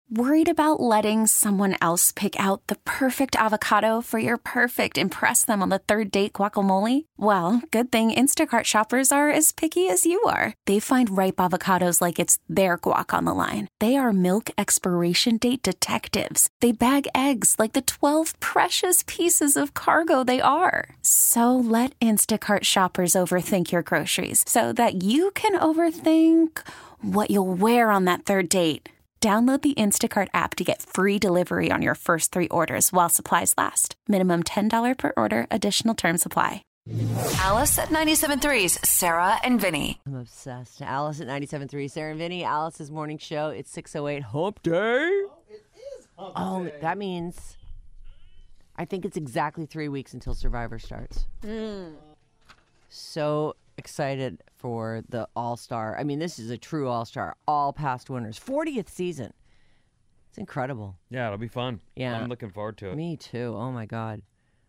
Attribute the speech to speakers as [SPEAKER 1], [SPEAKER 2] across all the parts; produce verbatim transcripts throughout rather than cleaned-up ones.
[SPEAKER 1] Worried about letting someone else pick out the perfect avocado for your perfect impress them on the third date guacamole? Well, good thing Instacart shoppers are as picky as you are. They find ripe avocados like it's their guac on the line. They are milk expiration date detectives. They bag eggs like the twelve precious pieces of cargo they are. So let Instacart shoppers overthink your groceries so that you can overthink what you'll wear on that third date. Download the Instacart app to get free delivery on your first three orders while supplies last. Minimum ten dollars per order. Additional terms apply.
[SPEAKER 2] Alice at ninety-seven point three's Sarah and Vinny.
[SPEAKER 3] I'm obsessed. Alice at ninety-seven point three, Sarah and Vinny. Alice's morning show. It's six oh eight Hump Day. Oh, it is Hump oh, Day. That means I think it's exactly three weeks until Survivor starts. Mm. So excited for the All-Star. I mean, this is a true All-Star. All past winners. fortieth season. It's incredible.
[SPEAKER 4] Yeah, it'll be fun.
[SPEAKER 3] Yeah.
[SPEAKER 4] I'm looking forward to it.
[SPEAKER 3] Me too. Oh, my God.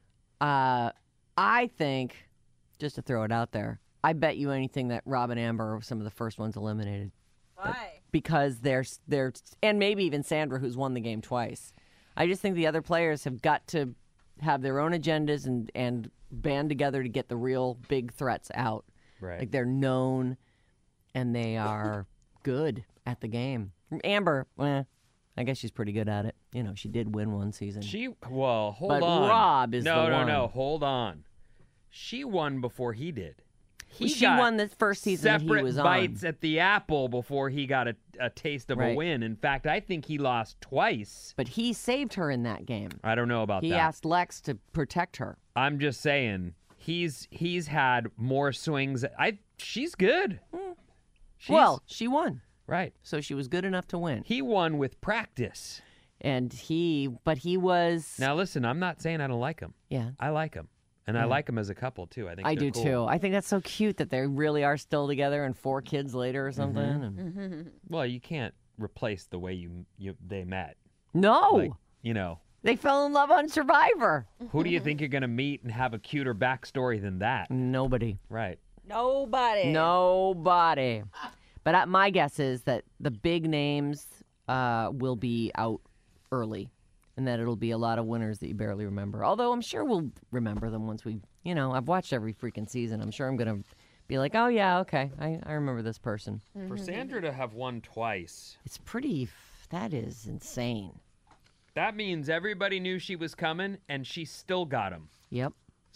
[SPEAKER 3] Uh, I think, just to throw it out there, I bet you anything that Rob and Amber are some of the first ones eliminated.
[SPEAKER 5] Why?
[SPEAKER 3] Because they're, they're, and maybe even Sandra, who's won the game twice. I just think the other players have got to have their own agendas and, and band together to get the real big threats out.
[SPEAKER 4] Right.
[SPEAKER 3] Like they're known and they are good at the game. Amber, eh, I guess she's pretty good at it. You know, she did win one season.
[SPEAKER 4] She, well, hold
[SPEAKER 3] but
[SPEAKER 4] on.
[SPEAKER 3] Rob is
[SPEAKER 4] no,
[SPEAKER 3] the
[SPEAKER 4] no,
[SPEAKER 3] one.
[SPEAKER 4] No, no, hold on. She won before he did. He
[SPEAKER 3] she
[SPEAKER 4] got
[SPEAKER 3] won the first season that he was on.
[SPEAKER 4] Separate bites at the apple before he got a, a taste of
[SPEAKER 3] right.
[SPEAKER 4] a win. In fact, I think he lost twice.
[SPEAKER 3] But he saved her in that game.
[SPEAKER 4] I don't know about
[SPEAKER 3] he
[SPEAKER 4] that.
[SPEAKER 3] He asked Lex to protect her.
[SPEAKER 4] I'm just saying. He's he's had more swings. I she's good.
[SPEAKER 3] Mm.
[SPEAKER 4] She's,
[SPEAKER 3] well, she won.
[SPEAKER 4] Right.
[SPEAKER 3] So she was good enough to win.
[SPEAKER 4] He won with practice.
[SPEAKER 3] And he, but he was.
[SPEAKER 4] Now listen, I'm not saying I don't like him.
[SPEAKER 3] Yeah.
[SPEAKER 4] I like him. And
[SPEAKER 3] yeah.
[SPEAKER 4] I like him as a couple too. I think
[SPEAKER 3] I
[SPEAKER 4] do
[SPEAKER 3] cool.
[SPEAKER 4] too.
[SPEAKER 3] I think that's so cute that they really are still together and four kids later or something.
[SPEAKER 4] Mm-hmm.
[SPEAKER 3] And...
[SPEAKER 5] Mm-hmm.
[SPEAKER 4] Well, you can't replace the way you, you they met.
[SPEAKER 3] No.
[SPEAKER 4] Like, you know.
[SPEAKER 3] They fell in love on Survivor.
[SPEAKER 4] Who do you think you're going to meet and have a cuter backstory than that?
[SPEAKER 3] Nobody.
[SPEAKER 4] Right.
[SPEAKER 5] Nobody.
[SPEAKER 3] Nobody. But uh, my guess is that the big names uh, will be out early and that it'll be a lot of winners that you barely remember. Although I'm sure we'll remember them once we, you know, I've watched every freaking season. I'm sure I'm going to be like, oh, yeah, okay, I, I remember this person.
[SPEAKER 5] Mm-hmm.
[SPEAKER 4] For Sandra to have won twice.
[SPEAKER 3] It's pretty, that is insane.
[SPEAKER 4] That means everybody knew she was coming, and she still got him.
[SPEAKER 3] Yep.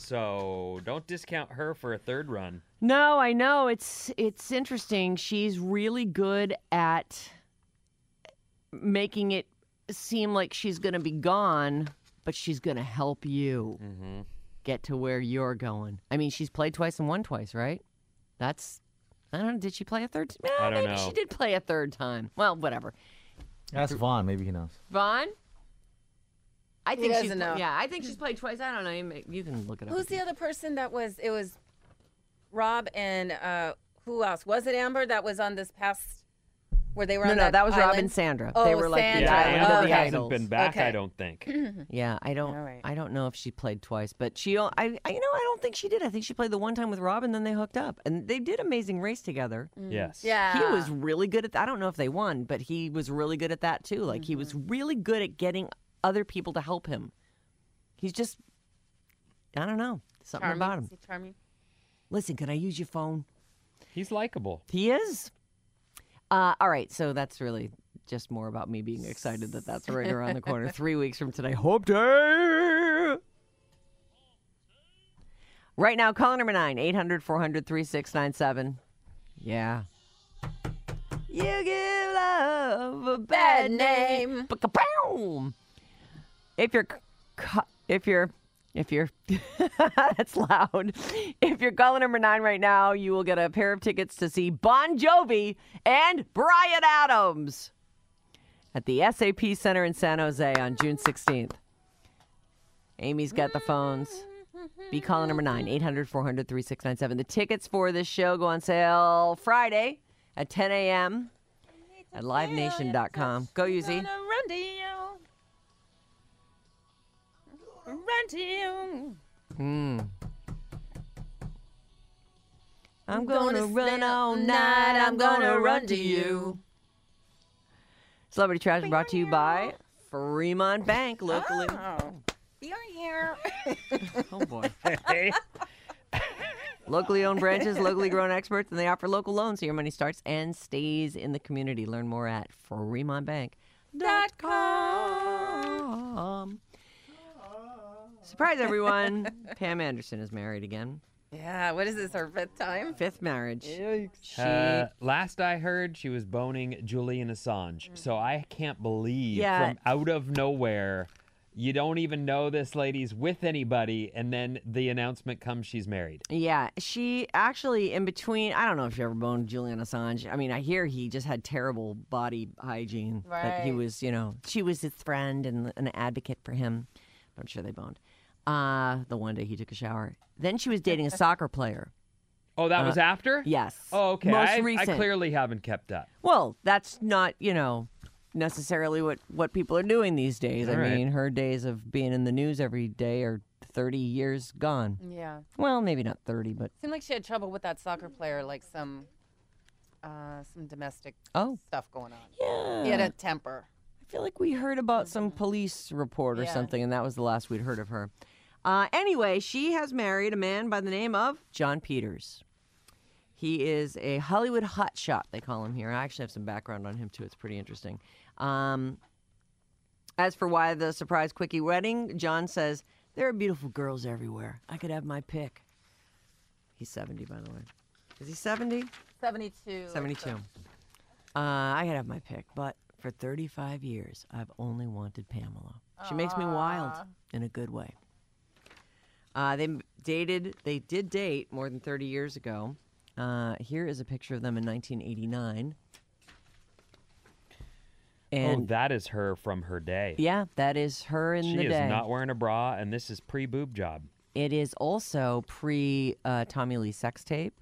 [SPEAKER 4] So don't discount her for a third run.
[SPEAKER 3] No, I know. It's it's interesting. She's really good at making it seem like she's going to be gone, but she's going to help you
[SPEAKER 4] mm-hmm.
[SPEAKER 3] get to where you're going. I mean, she's played twice and won twice, right? That's, I don't know. Did she play a third time?
[SPEAKER 4] I don't
[SPEAKER 3] maybe
[SPEAKER 4] know.
[SPEAKER 3] she did play a third time. Well, whatever.
[SPEAKER 6] Ask Vaughn. Maybe he knows.
[SPEAKER 3] Vaughn? I think
[SPEAKER 5] he
[SPEAKER 3] she's
[SPEAKER 5] doesn't know.
[SPEAKER 3] Yeah, I think she's played twice. I don't know. You, may, you can look it up.
[SPEAKER 5] Who's the other person that was? It was Rob and uh, who else? Was it Amber that was on this past where they were
[SPEAKER 3] No,
[SPEAKER 5] on
[SPEAKER 3] no,
[SPEAKER 5] that
[SPEAKER 3] that was
[SPEAKER 5] island?
[SPEAKER 3] Rob and Sandra.
[SPEAKER 5] Oh,
[SPEAKER 3] they were like
[SPEAKER 5] Sandra.
[SPEAKER 3] the
[SPEAKER 4] Yeah,
[SPEAKER 3] island
[SPEAKER 5] Oh,
[SPEAKER 3] of
[SPEAKER 4] Amber
[SPEAKER 3] the
[SPEAKER 5] okay.
[SPEAKER 4] hasn't
[SPEAKER 3] idols.
[SPEAKER 4] been back,
[SPEAKER 5] Okay.
[SPEAKER 4] I don't think.
[SPEAKER 3] Yeah, I don't.
[SPEAKER 5] All right.
[SPEAKER 3] I don't know if she played twice, but she. I, I. You know, I don't think she did. I think she played the one time with Rob, and then they hooked up, and they did Amazing Race together.
[SPEAKER 4] Yes.
[SPEAKER 5] Yeah.
[SPEAKER 3] He was really good at. I don't know if they won, but he was really good at that too. Like mm-hmm. he was really good at getting other people to help him. He's just. I don't know something
[SPEAKER 5] charming.
[SPEAKER 3] about him.
[SPEAKER 5] Is he charming?
[SPEAKER 3] Listen, can I use your phone?
[SPEAKER 4] He's likable.
[SPEAKER 3] He is. Uh, all right, so that's really just more about me being excited that that's right around the corner. Three weeks from today. Hope Day! Right now, caller number nine, eight hundred, four hundred, thirty-six ninety-seven. Yeah. You give love a bad name. Ba-ka-pow! If you're, if you're, if you're, that's loud. If you're caller number nine right now, you will get a pair of tickets to see Bon Jovi and Bryan Adams at the S A P Center in San Jose on June sixteenth. Amy's got the phones. Be caller number nine, eight hundred, four hundred, thirty-six ninety-seven. The tickets for this show go on sale Friday at ten a.m. at live nation dot com. Go, Yuzi.
[SPEAKER 5] Run to you. Run to you.
[SPEAKER 3] Mm. I'm
[SPEAKER 5] gonna
[SPEAKER 3] gonna run
[SPEAKER 5] stay
[SPEAKER 3] all
[SPEAKER 5] up
[SPEAKER 3] night. I'm gonna run to you. Celebrity Trash brought to you by Fremont Bank, locally.
[SPEAKER 5] Oh. You're here.
[SPEAKER 3] Oh, boy.
[SPEAKER 4] Hey.
[SPEAKER 3] Locally owned branches, locally grown experts, and they offer local loans so your money starts and stays in the community. Learn more at fremont bank dot com. Surprise, everyone. Pam Anderson is married again.
[SPEAKER 5] Yeah, what is this, her fifth time?
[SPEAKER 3] Fifth marriage. She,
[SPEAKER 4] Uh, last I heard, she was boning Julian Assange. So I can't believe
[SPEAKER 3] Yeah.
[SPEAKER 4] from out of nowhere, you don't even know this lady's with anybody, and then the announcement comes she's married.
[SPEAKER 3] yeah, she actually, in between, I don't know if she ever boned Julian Assange. I mean, I hear he just had terrible body hygiene. That he
[SPEAKER 5] Right.
[SPEAKER 3] was, you know, she was his friend and an advocate for him. But I'm sure they boned. Uh, the one day he took a shower. Then she was dating a soccer player.
[SPEAKER 4] Oh, that was after?
[SPEAKER 3] Yes.
[SPEAKER 4] Oh, okay.
[SPEAKER 3] Most
[SPEAKER 4] I,
[SPEAKER 3] recent.
[SPEAKER 4] I clearly haven't kept up.
[SPEAKER 3] Well, that's not, you know, necessarily what, what people are doing these days.
[SPEAKER 4] All
[SPEAKER 3] I
[SPEAKER 4] right.
[SPEAKER 3] mean, her days of being in the news every day are thirty years gone.
[SPEAKER 5] Yeah.
[SPEAKER 3] Well, maybe not thirty, but
[SPEAKER 5] Seemed like she had trouble with that soccer player, like some uh, some domestic
[SPEAKER 3] oh,
[SPEAKER 5] stuff going on.
[SPEAKER 3] yeah.
[SPEAKER 5] He had a temper.
[SPEAKER 3] I feel like we heard about some police report or
[SPEAKER 5] Yeah.
[SPEAKER 3] something, and that was the last we'd heard of her. Uh, anyway, she has married a man by the name of John Peters. He is a Hollywood hotshot, they call him here. I actually have some background on him, too. It's pretty interesting. Um, as for why the surprise quickie wedding, John says, there are beautiful girls everywhere. I could have my pick. He's seventy, by the way. Is he seventy?
[SPEAKER 5] seventy-two.
[SPEAKER 3] seventy-two. Uh, I could have my pick, but for thirty-five years, I've only wanted Pamela. She makes me wild in a good way. Uh, they dated, they did date more than thirty years ago. Uh, here is a picture of them in nineteen eighty-nine. And
[SPEAKER 4] oh, that is her from her day.
[SPEAKER 3] yeah, that is her in
[SPEAKER 4] She
[SPEAKER 3] the
[SPEAKER 4] is
[SPEAKER 3] day.
[SPEAKER 4] not wearing a bra, and this is pre-boob job.
[SPEAKER 3] It is also pre uh, Tommy Lee sex tape.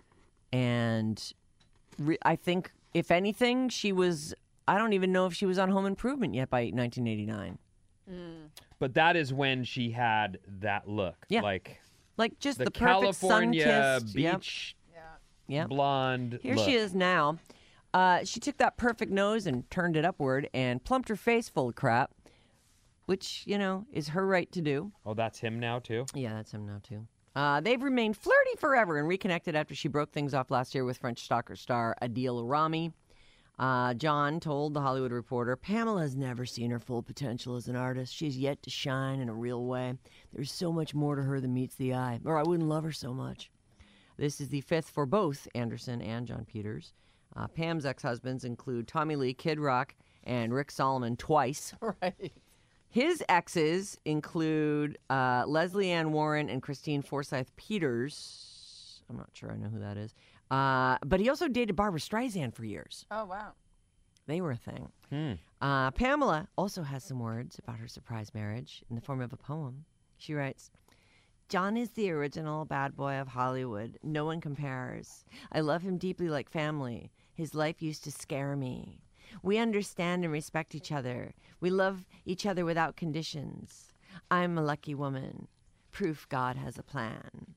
[SPEAKER 3] And re- I think, if anything, she was, I don't even know if she was on Home Improvement yet by nineteen eighty-nine.
[SPEAKER 4] But that is when she had that look.
[SPEAKER 3] Yeah.
[SPEAKER 4] Like
[SPEAKER 3] Like just
[SPEAKER 4] the,
[SPEAKER 3] the, perfect
[SPEAKER 4] California
[SPEAKER 3] sun-kissed. Yep.
[SPEAKER 4] beach
[SPEAKER 3] Yep.
[SPEAKER 4] blonde
[SPEAKER 3] Here
[SPEAKER 4] look.
[SPEAKER 3] she is now. Uh, she took that perfect nose and turned it upward and plumped her face full of crap, which, you know, is her right to do.
[SPEAKER 4] Oh, that's him now, too?
[SPEAKER 3] Yeah, that's him now, too. Uh, they've remained flirty forever and reconnected after she broke things off last year with French soccer star Adil Rami. Uh, John told The Hollywood Reporter, Pamela has never seen her full potential as an artist. She's yet to shine in a real way. There's so much more to her than meets the eye, or I wouldn't love her so much. This is the fifth for both Anderson and John Peters. Uh, Pam's ex-husbands include Tommy Lee, Kid Rock, and Rick Solomon twice.
[SPEAKER 5] Right.
[SPEAKER 3] His exes include uh, Leslie Ann Warren and Christine Forsyth Peters. I'm not sure I know who that is. Uh, but he also dated Barbara Streisand for years.
[SPEAKER 5] Oh, wow.
[SPEAKER 3] They were a thing.
[SPEAKER 4] Hmm.
[SPEAKER 3] Uh, Pamela also has some words about her surprise marriage in the form of a poem. She writes, John is the original bad boy of Hollywood. No one compares. I love him deeply like family. His life used to scare me. We understand and respect each other. We love each other without conditions. I'm a lucky woman. Proof God has a plan.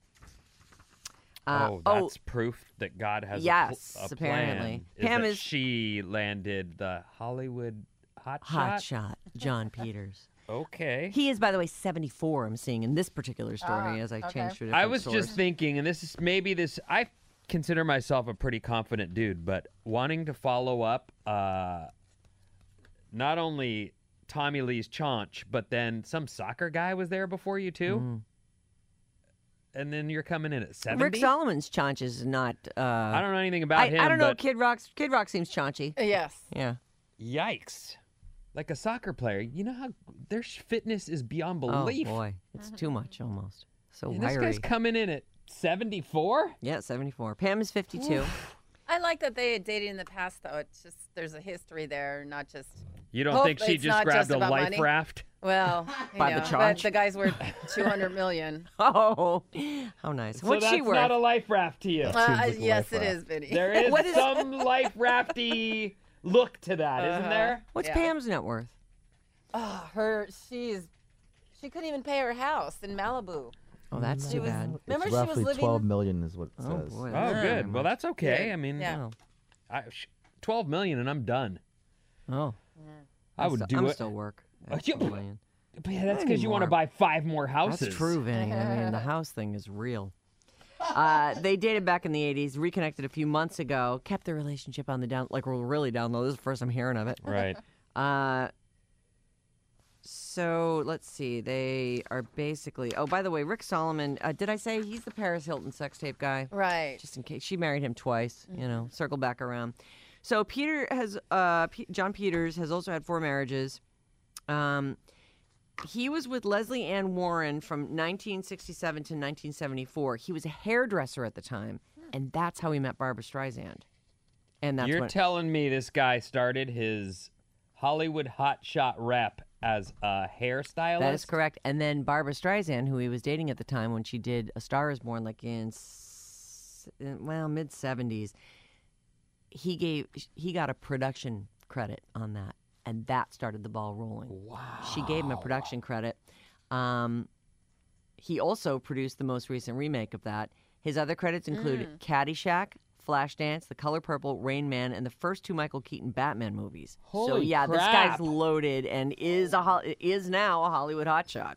[SPEAKER 3] Uh,
[SPEAKER 4] oh, that's proof that God has
[SPEAKER 3] yes,
[SPEAKER 4] a, pl- a
[SPEAKER 3] apparently.
[SPEAKER 4] plan.
[SPEAKER 3] Pam
[SPEAKER 4] that
[SPEAKER 3] is-
[SPEAKER 4] she landed the Hollywood hot,
[SPEAKER 3] Hot
[SPEAKER 4] shot?
[SPEAKER 3] shot, John Peters.
[SPEAKER 4] Okay.
[SPEAKER 3] He is, by the way, seventy-four, I'm seeing in this particular story
[SPEAKER 5] Ah,
[SPEAKER 3] as I
[SPEAKER 5] okay.
[SPEAKER 3] changed to a different
[SPEAKER 4] I was
[SPEAKER 3] source.
[SPEAKER 4] just thinking, and this is maybe this, I consider myself a pretty confident dude, but wanting to follow up uh, not only Tommy Lee's chaunch, but then some soccer guy was there before you too?
[SPEAKER 3] Mm.
[SPEAKER 4] And then you're coming in at seventy?
[SPEAKER 3] Rick Solomon's chaunch is not. Uh,
[SPEAKER 4] I don't know anything about
[SPEAKER 3] I,
[SPEAKER 4] him,
[SPEAKER 3] I don't know.
[SPEAKER 4] but
[SPEAKER 3] Kid Rock's Kid Rock seems chaunchy.
[SPEAKER 5] Yes.
[SPEAKER 3] Yeah.
[SPEAKER 4] yikes. Like a soccer player. You know how their sh- fitness is beyond
[SPEAKER 3] Oh
[SPEAKER 4] belief.
[SPEAKER 3] boy, it's too much almost. So
[SPEAKER 4] And this
[SPEAKER 3] wiry.
[SPEAKER 4] guy's coming in at seventy-four?
[SPEAKER 3] Yeah, seventy-four. Pam is fifty-two.
[SPEAKER 5] I like that they had dated in the past, though. It's just, there's a history there, not just,
[SPEAKER 4] You don't
[SPEAKER 5] Hope
[SPEAKER 4] think she
[SPEAKER 5] it's
[SPEAKER 4] just
[SPEAKER 5] not
[SPEAKER 4] grabbed
[SPEAKER 5] just
[SPEAKER 4] a
[SPEAKER 5] about
[SPEAKER 4] life
[SPEAKER 5] money.
[SPEAKER 4] raft?
[SPEAKER 5] well, you
[SPEAKER 3] By the
[SPEAKER 5] know,
[SPEAKER 3] charge.
[SPEAKER 5] but the guy's worth two hundred million.
[SPEAKER 3] Oh, how nice.
[SPEAKER 4] So
[SPEAKER 3] What's
[SPEAKER 4] that's
[SPEAKER 3] she worth?
[SPEAKER 4] not a life raft to you.
[SPEAKER 5] Uh,
[SPEAKER 6] like a
[SPEAKER 5] yes,
[SPEAKER 6] life
[SPEAKER 5] it
[SPEAKER 6] raft.
[SPEAKER 5] is, Vinny.
[SPEAKER 4] There is,
[SPEAKER 3] What is-
[SPEAKER 4] some life rafty look to that, isn't
[SPEAKER 5] Uh-huh.
[SPEAKER 4] there?
[SPEAKER 3] What's
[SPEAKER 5] Yeah.
[SPEAKER 3] Pam's net worth?
[SPEAKER 5] Oh, her, she's, she couldn't even pay her house in Malibu.
[SPEAKER 3] Oh, that's
[SPEAKER 5] She
[SPEAKER 3] too
[SPEAKER 5] was-
[SPEAKER 3] bad.
[SPEAKER 5] Remember
[SPEAKER 6] it's
[SPEAKER 5] she was
[SPEAKER 6] roughly
[SPEAKER 5] living-
[SPEAKER 6] twelve million is what it
[SPEAKER 3] Oh
[SPEAKER 6] says.
[SPEAKER 3] boy.
[SPEAKER 4] Oh,
[SPEAKER 3] that's not
[SPEAKER 4] good.
[SPEAKER 3] very
[SPEAKER 4] Well,
[SPEAKER 3] much.
[SPEAKER 4] that's okay.
[SPEAKER 5] Yeah.
[SPEAKER 4] I mean,
[SPEAKER 5] Yeah.
[SPEAKER 3] Oh.
[SPEAKER 4] I, sh- twelve million and I'm done.
[SPEAKER 3] Oh.
[SPEAKER 4] I would
[SPEAKER 3] st-
[SPEAKER 4] do
[SPEAKER 3] I'm
[SPEAKER 4] it.
[SPEAKER 3] still work.
[SPEAKER 4] Uh,
[SPEAKER 3] at
[SPEAKER 4] you-
[SPEAKER 3] two million.
[SPEAKER 4] But yeah, that's because you want to
[SPEAKER 3] Anymore.
[SPEAKER 4] buy five more houses.
[SPEAKER 3] That's true, Vinny. I mean, the house thing is real. Uh, they dated back in the eighties, reconnected a few months ago, kept their relationship on the down, like we're really down low. This is the first I'm hearing of it.
[SPEAKER 4] Right.
[SPEAKER 3] Uh, so let's see. They are basically. Oh, by the way, Rick Solomon. Uh, did I say he's the Paris Hilton sex tape guy?
[SPEAKER 5] Right.
[SPEAKER 3] Just in case she married him twice. You know, circle back around. So Peter has. Uh, P- John Peters has also had four marriages. Um, he was with Leslie Ann Warren from nineteen sixty-seven to nineteen seventy-four. He was a hairdresser at the time, and that's how he met Barbara Streisand. And that's
[SPEAKER 4] You're
[SPEAKER 3] when,
[SPEAKER 4] telling me this guy started his Hollywood hotshot rep as a hairstylist?
[SPEAKER 3] That is correct. And then Barbara Streisand, who he was dating at the time when she did A Star Is Born, like in, s- in well, mid seventies, he gave he got a production credit on that, and that started the ball rolling. Wow. She gave him a production credit. Um, he also produced the most recent remake of that. His other credits include Caddyshack, Flashdance, The Color Purple, Rain Man, and the first two Michael Keaton Batman movies. so
[SPEAKER 4] Holy
[SPEAKER 3] yeah, this
[SPEAKER 4] crap.
[SPEAKER 3] guy's loaded and is a Hol- is now a Hollywood hotshot.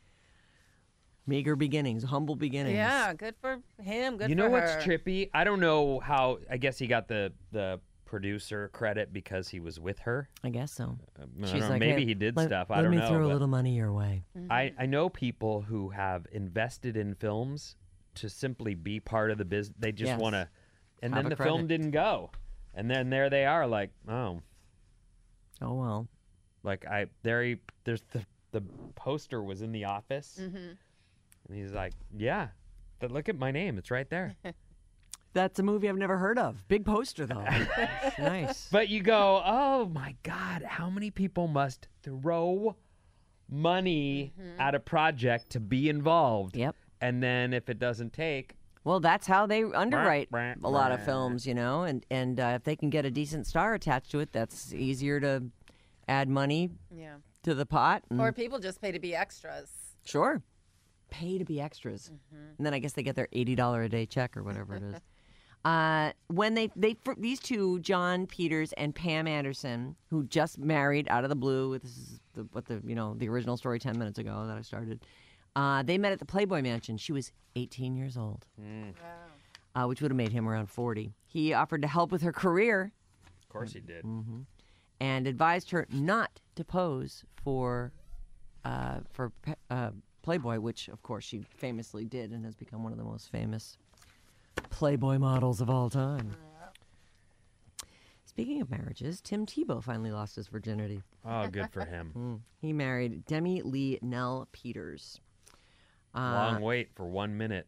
[SPEAKER 3] Meager beginnings, humble beginnings.
[SPEAKER 5] Yeah, good for him. Good
[SPEAKER 4] You
[SPEAKER 5] for
[SPEAKER 4] know
[SPEAKER 5] her.
[SPEAKER 4] what's trippy? I don't know how. I guess he got the the producer credit because he was with her.
[SPEAKER 3] I guess so.
[SPEAKER 4] I don't
[SPEAKER 3] She's
[SPEAKER 4] know,
[SPEAKER 3] like,
[SPEAKER 4] maybe
[SPEAKER 3] "Hey,
[SPEAKER 4] he did
[SPEAKER 3] let,
[SPEAKER 4] stuff. I
[SPEAKER 3] let
[SPEAKER 4] don't
[SPEAKER 3] me
[SPEAKER 4] know.
[SPEAKER 3] throw a
[SPEAKER 4] but
[SPEAKER 3] little money your way.
[SPEAKER 4] I I know people who have invested in films to simply be part of the business. They just
[SPEAKER 3] Yes.
[SPEAKER 4] want to, and
[SPEAKER 3] Have
[SPEAKER 4] then
[SPEAKER 3] a
[SPEAKER 4] the film
[SPEAKER 3] credit.
[SPEAKER 4] didn't go, and then there they are, like, oh,
[SPEAKER 3] Oh well.
[SPEAKER 4] like I there he there's the the poster was in the office,
[SPEAKER 5] Mm-hmm.
[SPEAKER 4] and he's like, yeah, but look at my name, it's right there.
[SPEAKER 3] That's a movie I've never heard of. Big poster though. Nice.
[SPEAKER 4] But you go, oh my God, how many people must throw money at a project to be involved?
[SPEAKER 3] Yep.
[SPEAKER 4] And then if it doesn't take,
[SPEAKER 3] Well, that's how they underwrite
[SPEAKER 4] brah,
[SPEAKER 3] a lot of
[SPEAKER 4] brah.
[SPEAKER 3] films, you know, and and uh, if they can get a decent star attached to it, that's easier to add money
[SPEAKER 5] Yeah.
[SPEAKER 3] to the pot. and-
[SPEAKER 5] Or people just pay to be extras.
[SPEAKER 3] Sure, pay to be extras, and then I guess they get their eighty dollar a day check or whatever it is. Uh, when they they for, these two, John Peters and Pam Anderson, who just married out of the blue. This is the, what the you know the original story ten minutes ago that I started. Uh, they met at the Playboy Mansion. She was eighteen years old, uh, which would have made him around forty. He offered to help with her career
[SPEAKER 4] of course he did.
[SPEAKER 3] and advised her not to pose for uh, for uh, Playboy, which of course she famously did and has become one of the most famous Playboy models of all time. Speaking of marriages, Tim Tebow finally lost his virginity.
[SPEAKER 4] Oh, good for him.
[SPEAKER 3] He married Demi Lee Nell Peters. Uh,
[SPEAKER 4] Long wait for one minute.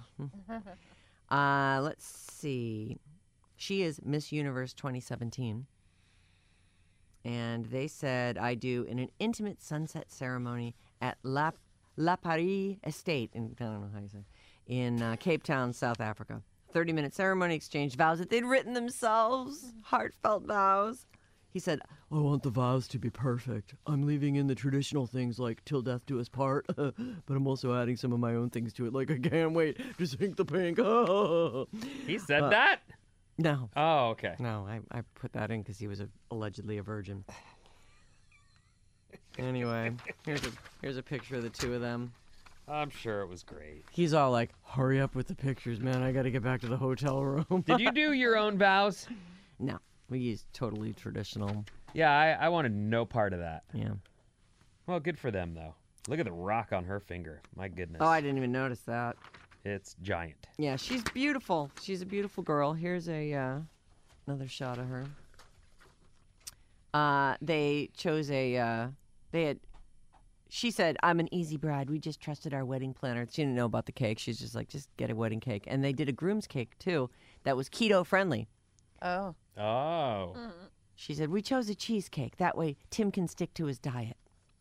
[SPEAKER 3] Uh, let's see. She is Miss Universe twenty seventeen. And they said, I do in an intimate sunset ceremony at La, La Paris Estate, in, I don't know how you say it, in uh, Cape Town, South Africa. thirty-minute ceremony, exchanged vows that they'd written themselves, heartfelt vows. He said, I want the vows to be perfect. I'm leaving in the traditional things like till death do us part, but I'm also adding some of my own things to it, like I can't wait to sink the pink.
[SPEAKER 4] He said that?
[SPEAKER 3] No,
[SPEAKER 4] Oh, okay.
[SPEAKER 3] no, I, I put that in because he was a, allegedly a virgin. Anyway, here's a here's a picture of the two of them.
[SPEAKER 4] I'm sure it was great.
[SPEAKER 3] He's all like, hurry up with the pictures, man. I got to get back to the hotel room.
[SPEAKER 4] Did you do your own vows?
[SPEAKER 3] No, we used totally traditional.
[SPEAKER 4] Yeah, I, I wanted no part of that.
[SPEAKER 3] Yeah.
[SPEAKER 4] Well, good for them, though. Look at the rock on her finger. My goodness.
[SPEAKER 3] Oh, I didn't even notice that.
[SPEAKER 4] It's giant.
[SPEAKER 3] Yeah, she's beautiful. She's a beautiful girl. Here's a uh, another shot of her. Uh, they chose a. Uh, they had. She said, "I'm an easy bride. We just trusted our wedding planner." She didn't know about the cake. She's just like, "Just get a wedding cake." And they did a groom's cake too. That was keto friendly.
[SPEAKER 5] Oh.
[SPEAKER 4] Oh.
[SPEAKER 3] She said, "We chose a cheesecake. That way, Tim can stick to his diet."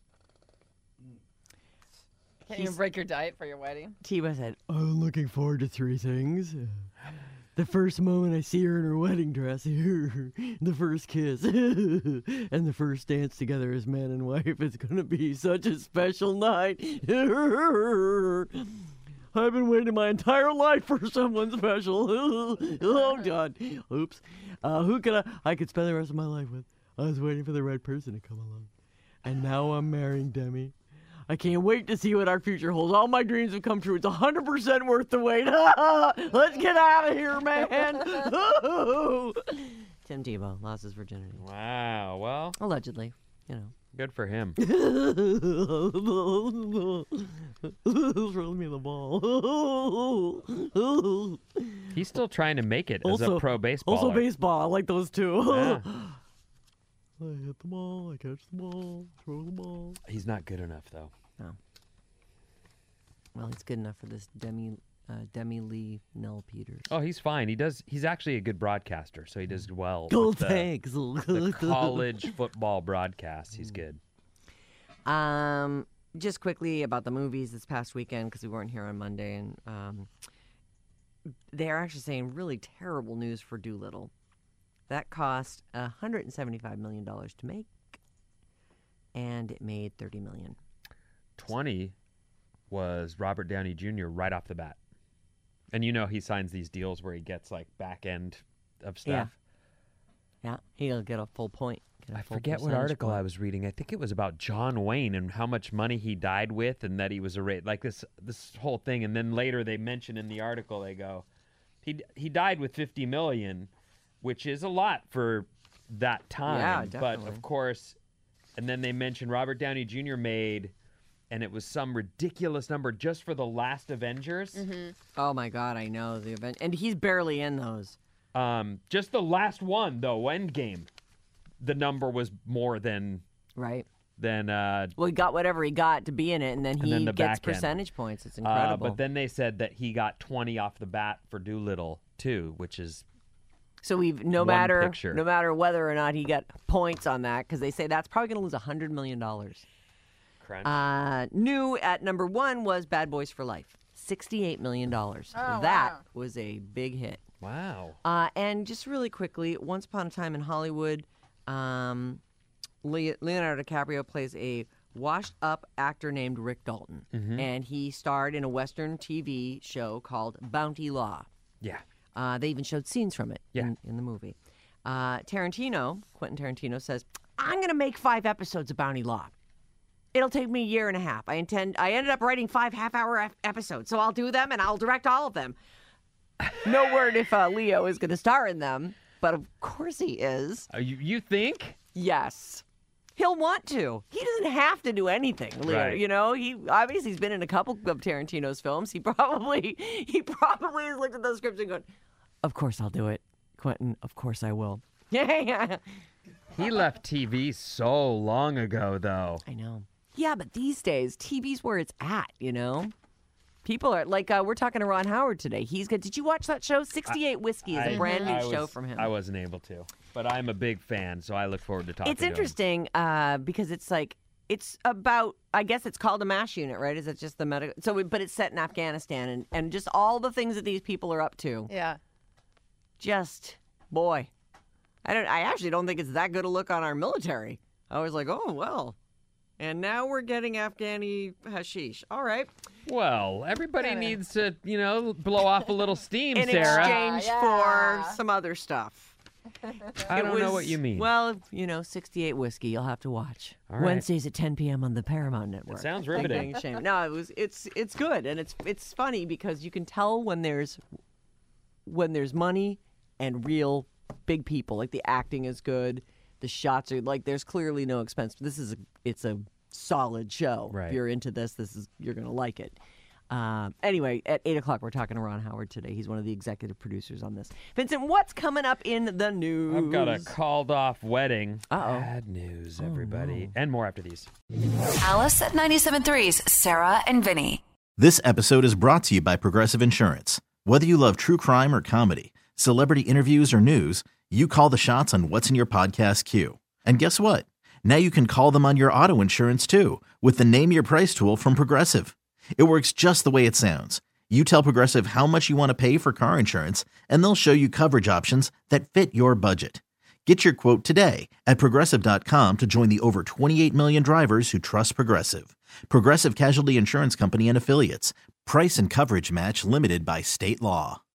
[SPEAKER 5] Can't you break your diet for your wedding?
[SPEAKER 3] Tiba said, I'm looking forward to three things. The first moment I see her in her wedding dress, the first kiss, and the first dance together as man and wife. It's going to be such a special night. I've been waiting my entire life for someone special. Oh, God. Oops. Uh, who could I, I could spend the rest of my life with? I was waiting for the right person to come along. And now I'm marrying Demi. I can't wait to see what our future holds. All my dreams have come true. It's one hundred percent worth the wait. Let's get out of here, man. Tim Tebow lost his virginity.
[SPEAKER 4] Wow. Well,
[SPEAKER 3] Allegedly, you know.
[SPEAKER 4] good for him.
[SPEAKER 3] Throw me the ball.
[SPEAKER 4] He's still trying to make it as
[SPEAKER 3] Also-
[SPEAKER 4] a pro baseballer.
[SPEAKER 3] Also baseball. I like those two.
[SPEAKER 4] Yeah.
[SPEAKER 3] I hit the ball. I catch the ball. Throw the ball.
[SPEAKER 4] He's not good enough, though.
[SPEAKER 3] No. Well, he's good enough for this Demi uh, Demi Lee Nell Peters.
[SPEAKER 4] Oh, he's fine. He does. He's actually a good broadcaster, so he does well.
[SPEAKER 3] Go
[SPEAKER 4] with the,
[SPEAKER 3] Tanks.
[SPEAKER 4] the college football broadcasts. He's good.
[SPEAKER 3] Um, just quickly about the movies this past weekend because we weren't here on Monday, and um, they're actually saying really terrible news for Doolittle. That cost one hundred seventy-five million dollars to make, and it made thirty million dollars.
[SPEAKER 4] twenty was Robert Downey Junior right off the bat. And you know he signs these deals where he gets like back end of stuff.
[SPEAKER 3] Yeah, he'll get a full point. Get a
[SPEAKER 4] I
[SPEAKER 3] full
[SPEAKER 4] forget what
[SPEAKER 3] percentage
[SPEAKER 4] article
[SPEAKER 3] point.
[SPEAKER 4] I was reading. I think it was about John Wayne and how much money he died with, and that he was a ra- like this this whole thing. And then later they mention in the article, they go, he he died with fifty million, which is a lot for that time.
[SPEAKER 3] Yeah,
[SPEAKER 4] But
[SPEAKER 3] definitely.
[SPEAKER 4] of course, and then they mentioned Robert Downey Junior made, and it was some ridiculous number just for the last Avengers.
[SPEAKER 3] Oh my God, I know the event, and he's barely in those.
[SPEAKER 4] Um, just the last one though, Endgame, the number was more than
[SPEAKER 3] Right.
[SPEAKER 4] than uh,
[SPEAKER 3] Well, he got whatever he got to be in it, and then
[SPEAKER 4] And
[SPEAKER 3] he
[SPEAKER 4] then the
[SPEAKER 3] gets
[SPEAKER 4] back end.
[SPEAKER 3] percentage points. It's
[SPEAKER 4] Uh,
[SPEAKER 3] incredible.
[SPEAKER 4] but then they said that he got twenty off the bat for Doolittle too, which is
[SPEAKER 3] so we've no
[SPEAKER 4] one
[SPEAKER 3] matter
[SPEAKER 4] picture.
[SPEAKER 3] no matter whether or not he got points on that, because they say that's probably going to lose a hundred million dollars.
[SPEAKER 4] crunch.
[SPEAKER 3] Uh, new at number one was Bad Boys for Life, sixty-eight million dollars.
[SPEAKER 5] Oh,
[SPEAKER 3] that
[SPEAKER 5] wow.
[SPEAKER 3] was a big hit.
[SPEAKER 4] wow.
[SPEAKER 3] Uh, and just really quickly, Once Upon a Time in Hollywood, um, Le- Leonardo DiCaprio plays a washed-up actor named Rick Dalton,
[SPEAKER 4] Mm-hmm.
[SPEAKER 3] and he starred in a Western T V show called Bounty Law.
[SPEAKER 4] Yeah.
[SPEAKER 3] Uh, they even showed scenes from it
[SPEAKER 4] Yeah.
[SPEAKER 3] in, in the movie. Uh, Tarantino, Quentin Tarantino, says, I'm going to make five episodes of Bounty Law. It'll take me a year and a half. I intend. I ended up writing five half-hour ep- episodes, so I'll do them and I'll direct all of them. No word if uh, Leo is going to star in them, but of course he is.
[SPEAKER 4] Uh, you you think?
[SPEAKER 3] Yes. He'll want to. He doesn't have to do anything, Leo.
[SPEAKER 4] Right.
[SPEAKER 3] You know, he obviously he's been in a couple of Tarantino's films. He probably he probably has looked at those scripts and gone, "Of course I'll do it, Quentin. Of course I will." Yeah,
[SPEAKER 4] He left T V so long ago, though.
[SPEAKER 3] I know. Yeah, but these days T V's where it's at. You know, people are like uh, we're talking to Ron Howard today. He's good. Did you watch that show? sixty-eight Whiskey is a
[SPEAKER 4] I-
[SPEAKER 3] brand new
[SPEAKER 4] I
[SPEAKER 3] show
[SPEAKER 4] was-
[SPEAKER 3] from him.
[SPEAKER 4] I wasn't able to, but I'm a big fan, so I look forward to talking
[SPEAKER 3] It's
[SPEAKER 4] to him.
[SPEAKER 3] interesting uh, because it's like it's about. I guess it's called a MASH unit, right? Is it just the medical? So, it- but it's set in Afghanistan, and and just all the things that these people are up to.
[SPEAKER 5] Yeah.
[SPEAKER 3] Just boy, I don't. I actually don't think it's that good a look on our military. I was like, oh well, and now we're getting Afghani hashish. All right,
[SPEAKER 4] Well, everybody
[SPEAKER 5] Kinda.
[SPEAKER 4] needs to, you know, blow off a little steam,
[SPEAKER 3] in
[SPEAKER 4] Sarah.
[SPEAKER 3] exchange
[SPEAKER 5] Yeah.
[SPEAKER 3] for some other stuff.
[SPEAKER 4] I
[SPEAKER 3] It
[SPEAKER 4] don't know
[SPEAKER 3] was-
[SPEAKER 4] what you mean.
[SPEAKER 3] Well, you know, sixty-eight Whiskey. You'll have to watch
[SPEAKER 4] All right.
[SPEAKER 3] Wednesdays at ten p.m. on the Paramount Network.
[SPEAKER 4] It sounds
[SPEAKER 3] Big
[SPEAKER 4] riveting.
[SPEAKER 3] Bang Shame. No, it was. It's it's good, and it's it's funny because you can tell when there's when there's money and real big people. Like the acting is good, the shots are like there's clearly no expense. This is a it's a solid show.
[SPEAKER 4] Right.
[SPEAKER 3] If you're into this, this is you're gonna like it. Um, anyway, at eight o'clock, we're talking to Ron Howard today. He's one of the executive producers on this. Vincent, what's coming up in the news?
[SPEAKER 4] I've got a called off wedding.
[SPEAKER 3] Uh-oh.
[SPEAKER 4] Bad news, everybody. And more after these.
[SPEAKER 2] Alice at ninety-seven point three's Sarah and Vinny.
[SPEAKER 7] This episode is brought to you by Progressive Insurance. Whether you love true crime or comedy, celebrity interviews or news, you call the shots on what's in your podcast queue. And guess what? Now you can call them on your auto insurance too with the Name Your Price tool from Progressive. It works just the way it sounds. You tell Progressive how much you want to pay for car insurance, and they'll show you coverage options that fit your budget. Get your quote today at Progressive dot com to join the over twenty-eight million drivers who trust Progressive. Progressive Casualty Insurance Company and Affiliates. Price and coverage match limited by state law.